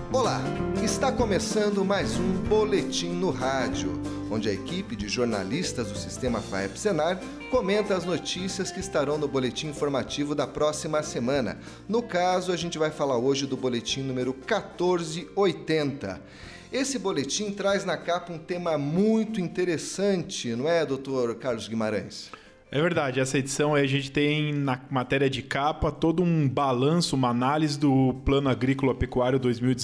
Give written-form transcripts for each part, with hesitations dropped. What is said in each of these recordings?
Olá, está começando mais um Boletim no Rádio, onde a equipe de jornalistas do Sistema FAEP-Senar comenta as notícias que estarão no boletim informativo da próxima semana. No caso, a gente vai falar hoje do boletim número 1480. Esse boletim traz na capa um tema muito interessante, não é, doutor Carlos Guimarães? É verdade, essa edição aí a gente tem na matéria de capa todo um balanço, uma análise do Plano Agrícola Pecuário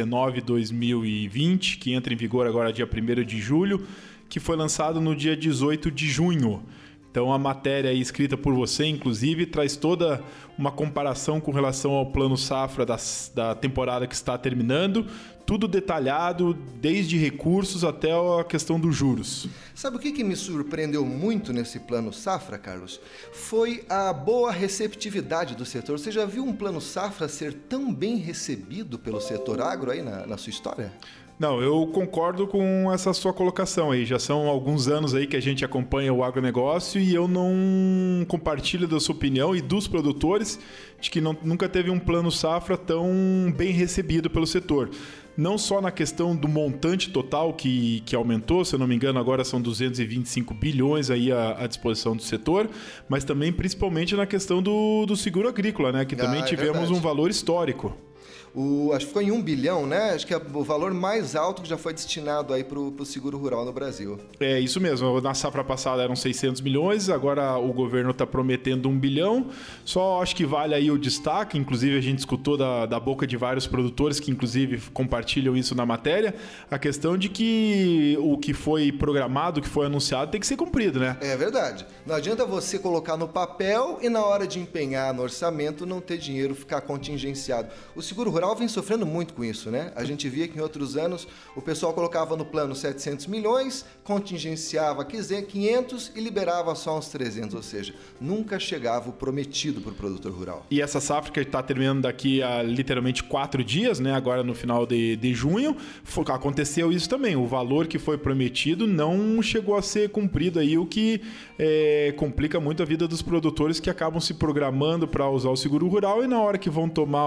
2019-2020, que entra em vigor agora dia 1º de julho, que foi lançado no dia 18 de junho. Então a matéria aí escrita por você, inclusive, traz toda uma comparação com relação ao Plano Safra da temporada que está terminando, tudo detalhado, desde recursos até a questão dos juros. Sabe o que me surpreendeu muito nesse Plano Safra, Carlos? Foi a boa receptividade do setor. Você já viu um Plano Safra ser tão bem recebido pelo setor agro aí na sua história? Não, eu concordo com essa sua colocação aí. Já são alguns anos aí que a gente acompanha o agronegócio e eu não compartilho da sua opinião e dos produtores de que nunca teve um plano safra tão bem recebido pelo setor. Não só na questão do montante total que aumentou, se eu não me engano agora são 225 bilhões aí à disposição do setor, mas também principalmente na questão do seguro agrícola, né? Que também tivemos um valor histórico. Acho que ficou em 1 bilhão, né? Acho que é o valor mais alto que já foi destinado aí para o seguro rural no Brasil. É isso mesmo. Na safra passada eram 600 milhões, agora o governo está prometendo 1 bilhão. Só acho que vale aí o destaque, inclusive a gente escutou da boca de vários produtores que inclusive compartilham isso na matéria, a questão de que o que foi programado, o que foi anunciado tem que ser cumprido, né? É verdade. Não adianta você colocar no papel e na hora de empenhar no orçamento não ter dinheiro, ficar contingenciado. O seguro rural vem sofrendo muito com isso, né? A gente via que em outros anos o pessoal colocava no plano 700 milhões, contingenciava 500 e liberava só uns 300, ou seja, nunca chegava o prometido para o produtor rural. E essa safra que está terminando daqui a literalmente 4 dias, né? Agora no final de junho, aconteceu isso também. O valor que foi prometido não chegou a ser cumprido aí, o que complica muito a vida dos produtores que acabam se programando para usar o seguro rural e na hora que vão tomar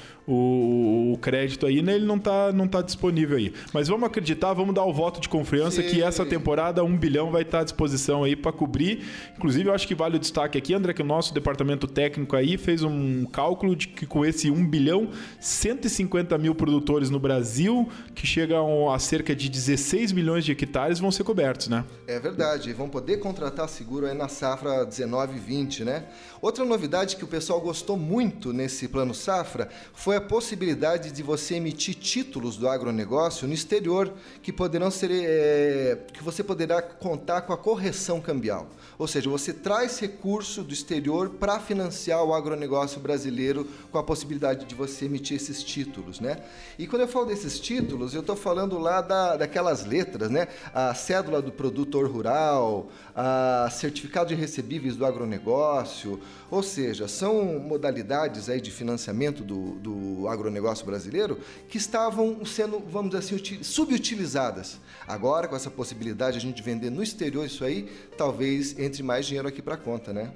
o crédito aí, né, ele não tá disponível aí. Mas vamos acreditar, vamos dar o voto de confiança que essa temporada 1 bilhão vai estar à disposição aí para cobrir. Inclusive, eu acho que vale o destaque aqui, André, que o nosso departamento técnico aí fez um cálculo de que com esse 1 bilhão, 150 mil produtores no Brasil, que chegam a cerca de 16 milhões de hectares, vão ser cobertos, né? É verdade, vão poder contratar seguro aí na safra 19-20, né? Outra novidade que o pessoal gostou muito nesse plano safra foi a possibilidade de você emitir títulos do agronegócio no exterior que poderão ser, que você poderá contar com a correção cambial. Ou seja, você traz recurso do exterior para financiar o agronegócio brasileiro com a possibilidade de você emitir esses títulos, né? E quando eu falo desses títulos, eu estou falando lá daquelas letras, né? A cédula do produtor rural, a certificado de recebíveis do agronegócio, ou seja, são modalidades aí de financiamento do agronegócio brasileiro que estavam sendo, vamos dizer assim, subutilizadas. Agora, com essa possibilidade de a gente vender no exterior isso aí, talvez entre mais dinheiro aqui para a conta, né?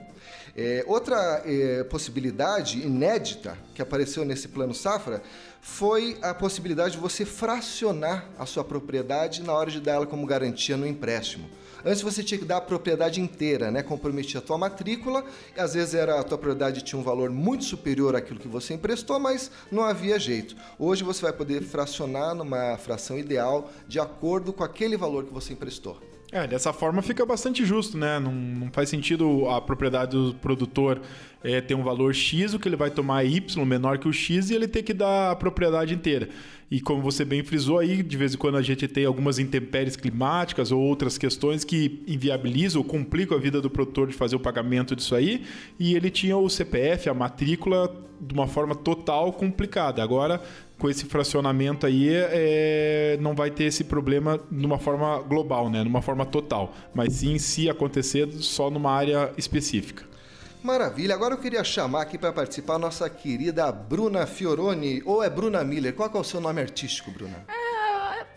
Outra possibilidade inédita que apareceu nesse plano safra foi a possibilidade de você fracionar a sua propriedade na hora de dar ela como garantia no empréstimo. Antes você tinha que dar a propriedade inteira, né? Comprometia a tua matrícula, e às vezes a tua propriedade tinha um valor muito superior àquilo que você emprestou, mas não havia jeito. Hoje você vai poder fracionar numa fração ideal de acordo com aquele valor que você emprestou. Dessa forma fica bastante justo, né? Não faz sentido a propriedade do produtor ter um valor X, o que ele vai tomar é Y menor que o X e ele ter que dar a propriedade inteira. E como você bem frisou aí, de vez em quando a gente tem algumas intempéries climáticas ou outras questões que inviabilizam ou complicam a vida do produtor de fazer o pagamento disso aí, e ele tinha o CPF, a matrícula, de uma forma total complicada. Agora, com esse fracionamento aí, não vai ter esse problema de uma forma global, né? Numa forma total, mas sim se acontecer só numa área específica. Maravilha, agora eu queria chamar aqui para participar a nossa querida Bruna Fioroni, ou é Bruna Miller? Qual que é o seu nome artístico, Bruna?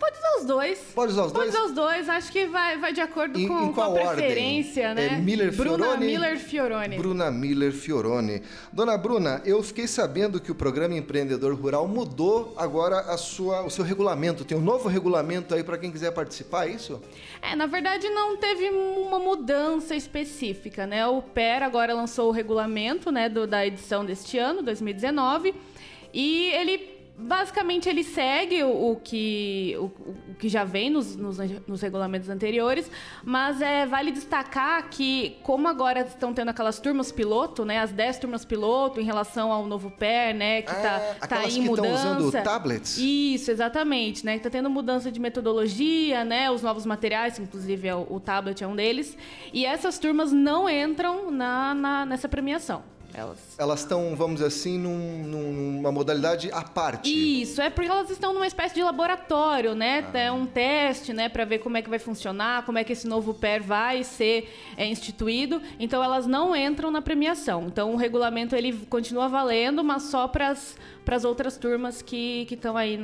Pode usar os dois. Pode usar os dois? Pode usar os dois. Acho que vai de acordo com a preferência, ordem? né? Bruna Miller Fioroni. Bruna Miller Fioroni. Dona Bruna, eu fiquei sabendo que o Programa Empreendedor Rural mudou agora o seu regulamento. Tem um novo regulamento aí para quem quiser participar, é isso? Na verdade não teve uma mudança específica, né? O PER agora lançou o regulamento, né, da edição deste ano, 2019, e basicamente ele segue o que já vem nos regulamentos anteriores, mas vale destacar que, como agora estão tendo aquelas turmas piloto, né, as 10 turmas piloto em relação ao novo PER, né, que tá em mudança. Aquelas que estão usando tablets? Isso, exatamente, né, que tá tendo mudança de metodologia, né, os novos materiais, inclusive o tablet é um deles, e essas turmas não entram nessa premiação. Elas estão, vamos dizer assim, numa modalidade à parte. Isso, porque elas estão numa espécie de laboratório, né? É um teste, né? Para ver como é que vai funcionar, como é que esse novo PER vai ser instituído. Então, elas não entram na premiação. Então, o regulamento ele continua valendo, mas só para as outras turmas que estão aí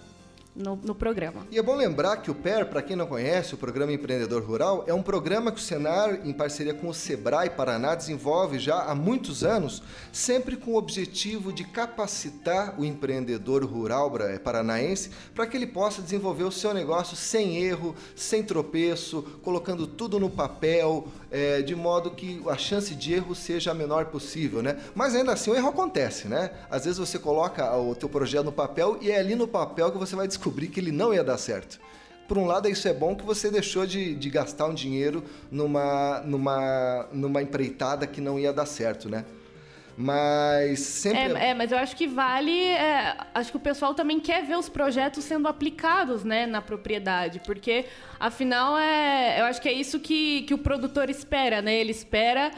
no programa. E é bom lembrar que o PER, para quem não conhece, o Programa Empreendedor Rural, é um programa que o Senar, em parceria com o Sebrae Paraná, desenvolve já há muitos anos, sempre com o objetivo de capacitar o empreendedor rural paranaense para que ele possa desenvolver o seu negócio sem erro, sem tropeço, colocando tudo no papel, de modo que a chance de erro seja a menor possível, né? Mas ainda assim o erro acontece, né? Às vezes você coloca o teu projeto no papel e é ali no papel que você vai descobrir que ele não ia dar certo. Por um lado, isso é bom que você deixou de gastar um dinheiro numa empreitada que não ia dar certo, né? Mas sempre... mas eu acho que acho que o pessoal também quer ver os projetos sendo aplicados, né, na propriedade, porque, afinal, eu acho que é isso que o produtor espera, né? Ele espera...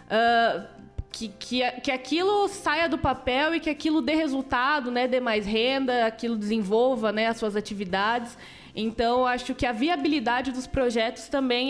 Que aquilo saia do papel e que aquilo dê resultado, né, dê mais renda, aquilo desenvolva, né, as suas atividades. Então, acho que a viabilidade dos projetos também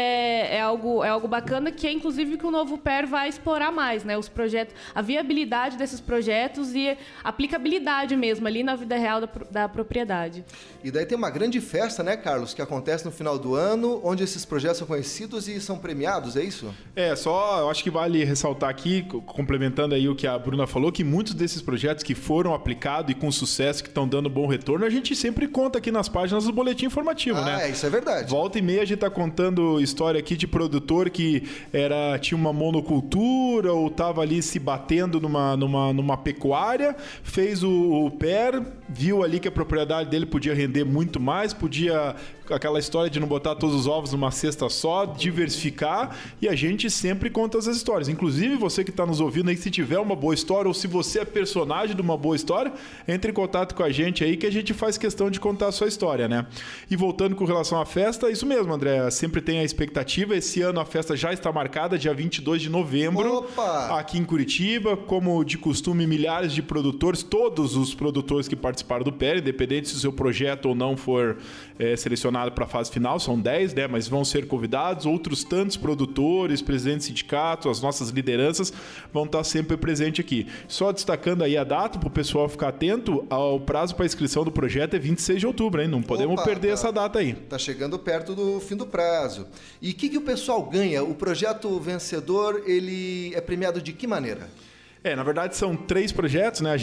é algo bacana, que é inclusive que o novo PER vai explorar mais, né? Os projetos, a viabilidade desses projetos e a aplicabilidade mesmo ali na vida real da propriedade. E daí tem uma grande festa, né, Carlos, que acontece no final do ano, onde esses projetos são conhecidos e são premiados, é isso? Eu acho que vale ressaltar aqui, complementando aí o que a Bruna falou, que muitos desses projetos que foram aplicados e com sucesso, que estão dando bom retorno, a gente sempre conta aqui nas páginas do boletim informativo, né? Isso é verdade. Volta e meia a gente tá contando história aqui de produtor que tinha uma monocultura ou tava ali se batendo numa pecuária, fez o PER, viu ali que a propriedade dele podia render muito mais, podia aquela história de não botar todos os ovos numa cesta só, diversificar, e a gente sempre conta essas histórias. Inclusive, você que está nos ouvindo aí, se tiver uma boa história ou se você é personagem de uma boa história, entre em contato com a gente aí que a gente faz questão de contar a sua história, né? E voltando com relação à festa, isso mesmo, André, sempre tem a expectativa. Esse ano a festa já está marcada, dia 22 de novembro. Opa! Aqui em Curitiba, como de costume, milhares de produtores, todos os produtores que participaram do PER, independente se o seu projeto ou não for selecionado para a fase final, são 10, né? Mas vão ser convidados, outros tantos produtores, presidentes de sindicatos, as nossas lideranças vão estar sempre presentes aqui. Só destacando aí a data, para o pessoal ficar atento, o prazo para inscrição do projeto é 26 de outubro, hein? Não podemos perder essa data aí. Tá chegando perto do fim do prazo. E o que o pessoal ganha? O projeto vencedor, ele é premiado de que maneira? Na verdade são 3 projetos, né?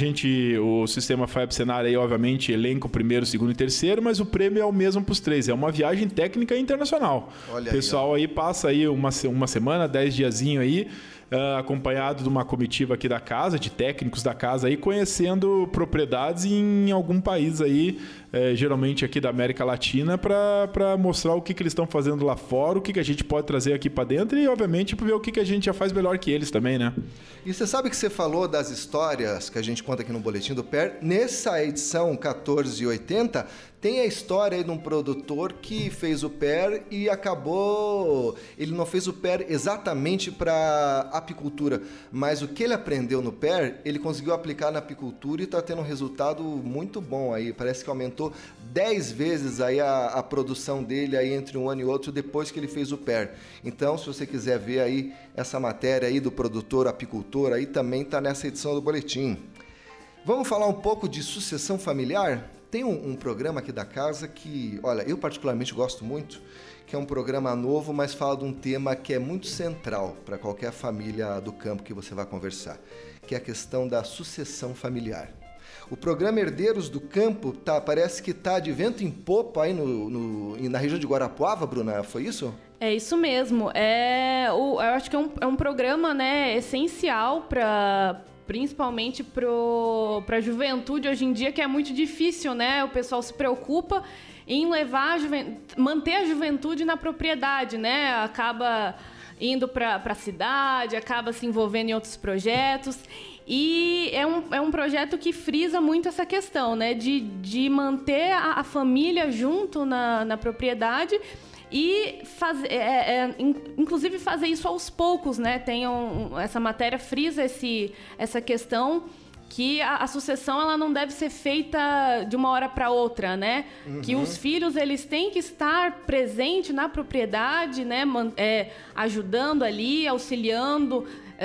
O sistema FAEP Senar aí, obviamente, elenca o primeiro, segundo e terceiro, mas o prêmio é o mesmo para os 3. É uma viagem técnica internacional. Olha o pessoal aí passa aí uma semana, 10 diazinho aí, acompanhado de uma comitiva aqui da casa, de técnicos da casa aí, conhecendo propriedades em algum país aí, geralmente aqui da América Latina, para mostrar o que eles estão fazendo lá fora, o que a gente pode trazer aqui para dentro e, obviamente, para ver o que a gente já faz melhor que eles também, né? E você sabe que você falou das histórias que a gente conta aqui no Boletim do PER. Nessa edição 1480, tem a história aí de um produtor que fez o PER e acabou... Ele não fez o PER exatamente para apicultura, mas o que ele aprendeu no PER, ele conseguiu aplicar na apicultura e está tendo um resultado muito bom aí. Parece que aumentou 10 vezes aí a produção dele aí entre um ano e outro depois que ele fez o PER. Então, se você quiser ver aí essa matéria aí do produtor apicultor, aí também está nessa edição do Boletim. Vamos falar um pouco de sucessão familiar? Tem um programa aqui da casa que, olha, eu particularmente gosto muito, que é um programa novo, mas fala de um tema que é muito central para qualquer família do campo que você vai conversar, que é a questão da sucessão familiar. O programa Herdeiros do Campo parece que está de vento em popa aí na região de Guarapuava, Bruna, foi isso? É isso mesmo. Eu acho que é um programa, né, essencial principalmente para a juventude hoje em dia, que é muito difícil, né? O pessoal se preocupa em manter a juventude na propriedade, né? Acaba indo para a cidade, acaba se envolvendo em outros projetos. E é um projeto que frisa muito essa questão, né? De manter a família junto na propriedade e inclusive fazer isso aos poucos, né? Essa matéria frisa essa questão que a sucessão ela não deve ser feita de uma hora para outra, né? Uhum. Que os filhos eles têm que estar presentes na propriedade, né? Ajudando ali, auxiliando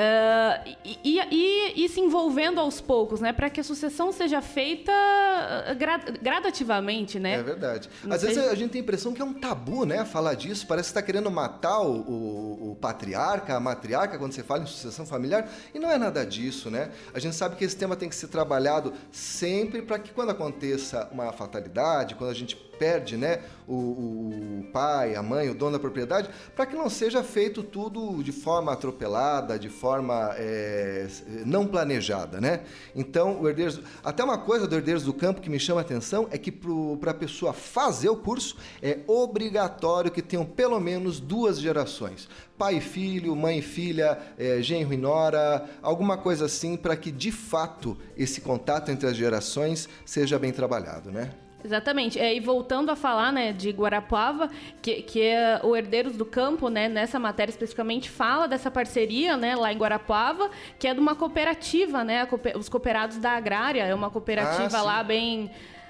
e se envolvendo aos poucos, né? Para que a sucessão seja feita gradativamente, né? É verdade. Às vezes a gente tem a impressão que é um tabu, né? Falar disso. Parece que está querendo matar o patriarca, a matriarca, quando você fala em sucessão familiar. E não é nada disso, né? A gente sabe que esse tema tem que ser trabalhado sempre para que quando aconteça uma fatalidade, quando a gente perde, né, o pai, a mãe, o dono da propriedade, para que não seja feito tudo de forma atropelada, de forma não planejada, né? Então, até uma coisa do Herdeiros do Campo que me chama a atenção é que para a pessoa fazer o curso é obrigatório que tenham pelo menos 2 gerações. Pai e filho, mãe e filha, genro e nora, alguma coisa assim, para que de fato esse contato entre as gerações seja bem trabalhado, né? Exatamente. E voltando a falar, né, de Guarapuava, que é o Herdeiros do Campo, né, nessa matéria especificamente, fala dessa parceria, né, lá em Guarapuava, que é de uma cooperativa, né, os Cooperados da Agrária, é uma cooperativa lá bem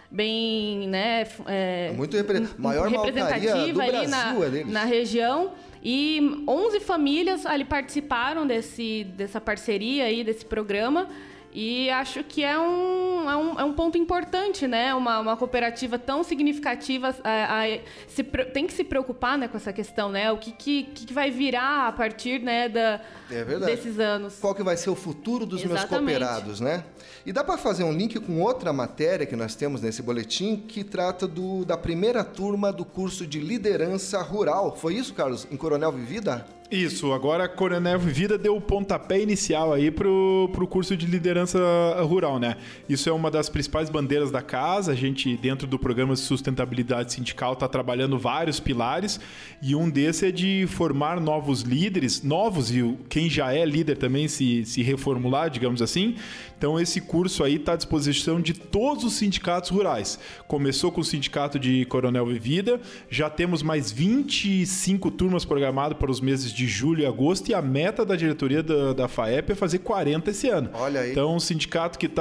né, muito maior representativa ali na região. E 11 famílias ali participaram dessa parceria aí, desse programa. E acho que é um ponto importante, né? Uma cooperativa tão significativa tem que se preocupar, né, com essa questão, né? O que vai virar a partir, né, desses anos. Qual que vai ser o futuro dos meus cooperados, né? E dá para fazer um link com outra matéria que nós temos nesse boletim que trata da primeira turma do curso de liderança rural. Foi isso, Carlos, em Coronel Vivida? Isso, agora a Coronel Vivida deu o pontapé inicial aí pro curso de liderança rural, né? Isso é uma das principais bandeiras da casa. A gente, dentro do programa de sustentabilidade sindical, está trabalhando vários pilares e um desses é de formar novos líderes, e quem já é líder também se reformular, digamos assim. Então esse curso aí está à disposição de todos os sindicatos rurais. Começou com o sindicato de Coronel Vivida, já temos mais 25 turmas programadas para os meses de julho e agosto, e a meta da diretoria da FAEP é fazer 40 esse ano. Olha aí. Então, o sindicato que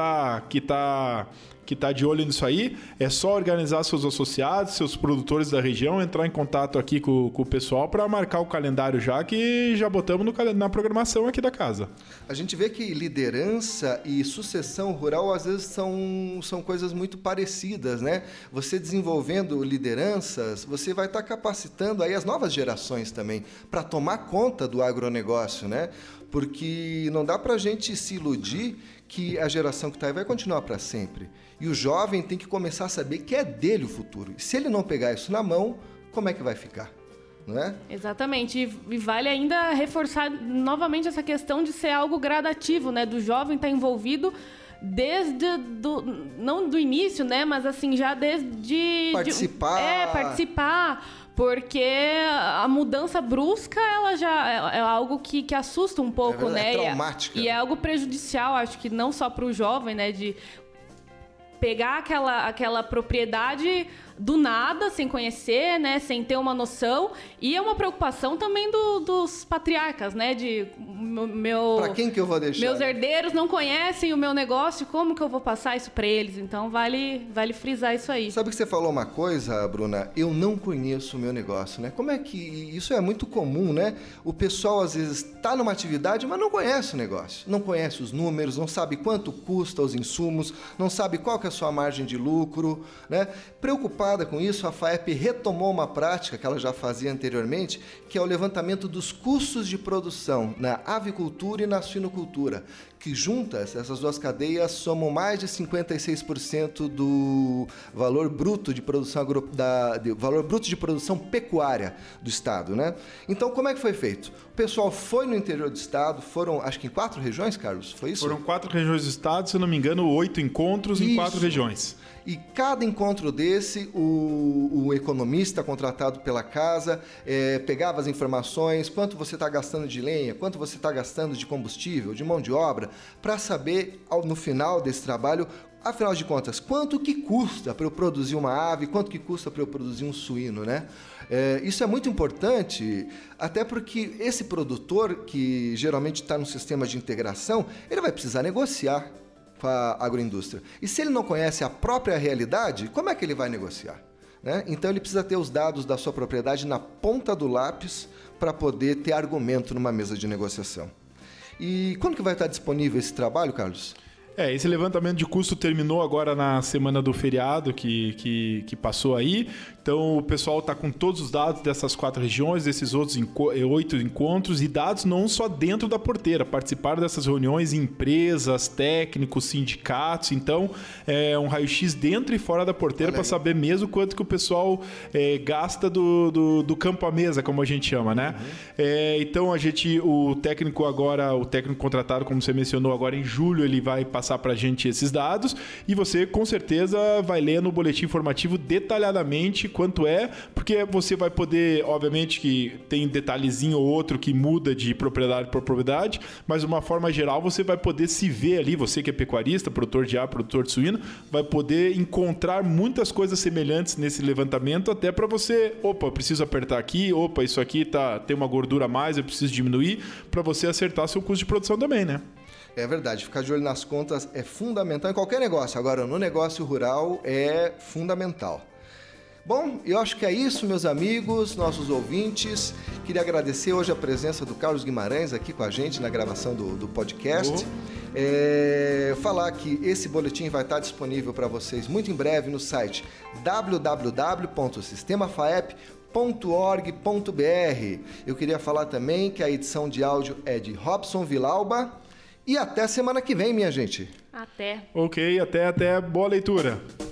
tá de olho nisso aí, é só organizar seus associados, seus produtores da região, entrar em contato aqui com o pessoal para marcar o calendário já, que já botamos na programação aqui da casa. A gente vê que liderança e sucessão rural às vezes são coisas muito parecidas, né? Você desenvolvendo lideranças, você vai estar capacitando aí as novas gerações também para tomar conta do agronegócio, né? Porque não dá para a gente se iludir que a geração que está aí vai continuar para sempre. E o jovem tem que começar a saber que é dele o futuro. E se ele não pegar isso na mão, como é que vai ficar? Não é? Exatamente. E vale ainda reforçar novamente essa questão de ser algo gradativo, né? Do jovem estar envolvido não do início, né? Mas assim, já desde... Participar. Porque a mudança brusca, ela já é algo que assusta um pouco, né? É traumática. E é algo prejudicial, acho que não só para o jovem, né? De pegar aquela propriedade do nada, sem conhecer, né? Sem ter uma noção. E é uma preocupação também dos patriarcas, né? Para quem que eu vou deixar? Meus herdeiros não conhecem o meu negócio, como que eu vou passar isso para eles? Então, vale frisar isso aí. Sabe que você falou uma coisa, Bruna? Eu não conheço o meu negócio, né? Como é que... Isso é muito comum, né? O pessoal, às vezes, está numa atividade, mas não conhece o negócio. Não conhece os números, não sabe quanto custa os insumos, não sabe qual que é a sua margem de lucro, né? Preocupada com isso, a FAEP retomou uma prática que ela já fazia anteriormente, que é o levantamento dos custos de produção na avicultura e na suinocultura, que juntas, essas duas cadeias somam mais de 56% do valor bruto de produção valor bruto de produção pecuária do estado, né? Então, como é que foi feito? O pessoal foi no interior do estado, foram, acho que em 4 regiões, Carlos, foi isso? Foram 4 regiões do estado, se eu não me engano, 8 encontros em 4 regiões. E cada encontro desse, o economista contratado pela casa pegava as informações, quanto você está gastando de lenha, quanto você está gastando de combustível, de mão de obra, para saber, no final desse trabalho, afinal de contas, quanto que custa para eu produzir uma ave, quanto que custa para eu produzir um suíno, né? Isso é muito importante, até porque esse produtor, que geralmente está no sistema de integração, ele vai precisar negociar com a agroindústria. E se ele não conhece a própria realidade, como é que ele vai negociar? Né? Então ele precisa ter os dados da sua propriedade na ponta do lápis para poder ter argumento numa mesa de negociação. E quando que vai estar disponível esse trabalho, Carlos? Esse levantamento de custo terminou agora na semana do feriado que passou aí. Então, o pessoal está com todos os dados dessas 4 regiões, desses outros 8 encontros, e dados não só dentro da porteira. Participaram dessas reuniões empresas, técnicos, sindicatos. Então, é um raio-x dentro e fora da porteira para saber mesmo quanto que o pessoal gasta do campo à mesa, como a gente chama, né? Uhum. Então, o técnico contratado, como você mencionou, agora em julho, ele vai passar para a gente esses dados e você, com certeza, vai ler no boletim informativo detalhadamente quanto porque você vai poder, obviamente que tem detalhezinho ou outro que muda de propriedade por propriedade, mas de uma forma geral você vai poder se ver ali, você que é pecuarista, produtor de ave, produtor de suíno, vai poder encontrar muitas coisas semelhantes nesse levantamento, até para você, eu preciso apertar aqui, isso aqui tem uma gordura a mais, eu preciso diminuir, para você acertar seu custo de produção também, né? É verdade, ficar de olho nas contas é fundamental em qualquer negócio. Agora, no negócio rural é fundamental. Bom, eu acho que é isso, meus amigos, nossos ouvintes. Queria agradecer hoje a presença do Carlos Guimarães aqui com a gente na gravação do podcast. Falar que esse boletim vai estar disponível para vocês muito em breve no site www.sistemafaep.org.br. Eu queria falar também que a edição de áudio é de Robson Vilauba. E até semana que vem, minha gente. Até. Ok, até. Boa leitura.